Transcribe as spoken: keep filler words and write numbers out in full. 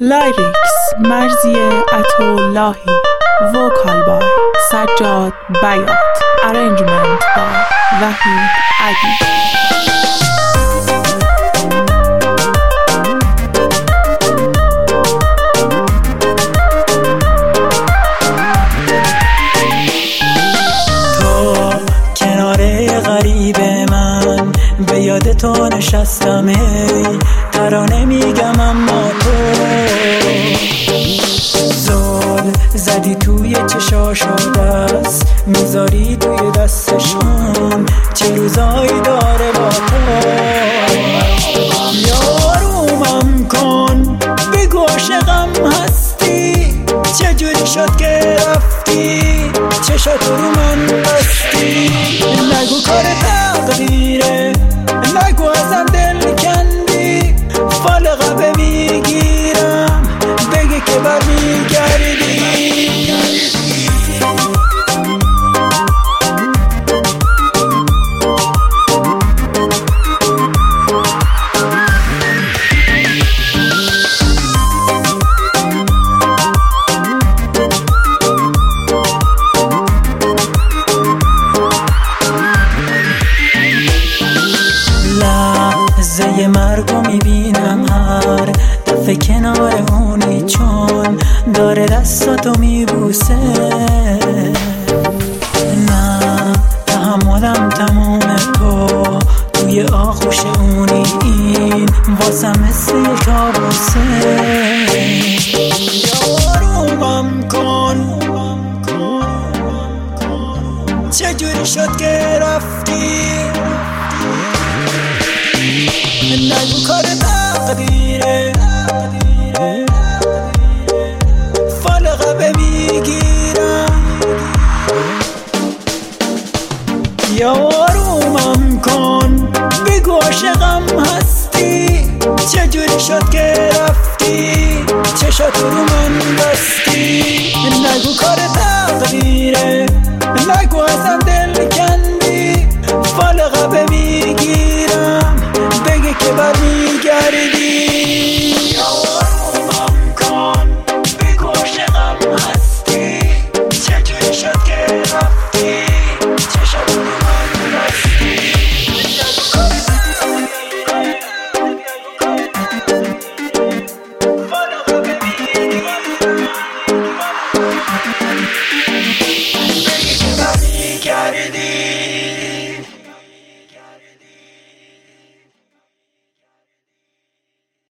لیریکس مرزی عطااللهی، وکال بای سجاد بیات، ارنجمنت بای وحید عدی. به یاد تو نشستم، ای ترانه میگم اما تو زل زدی توی چشاشو، دست میذاری توی دستشون، چه روزایی داره با تو. یارومم کن بگو عاشقم هستی، چجوری شد که رفتی چشاتو رو من بستی. نگو کار تقدیره، نگو ازم دل کندی، فال قبه میگیرم بگی که بر میگردی. لحظه مرگو میبینم هر دفعه کنار اونی، چون داره دستاتو میبوسه. نه تحملم تمومه، تو توی آغوش اونی، این واسم مثل یه کابوسه. یارومم کن چجوری شد که رفتی، نگو کار تقدیره، فال قبه میگیرم. یارومم کن بگو عاشقم هستی، چجوری شد که رفتی چشاتو رو من بستی. نگو کار تقدیره، نگو ازم دل کندی، فال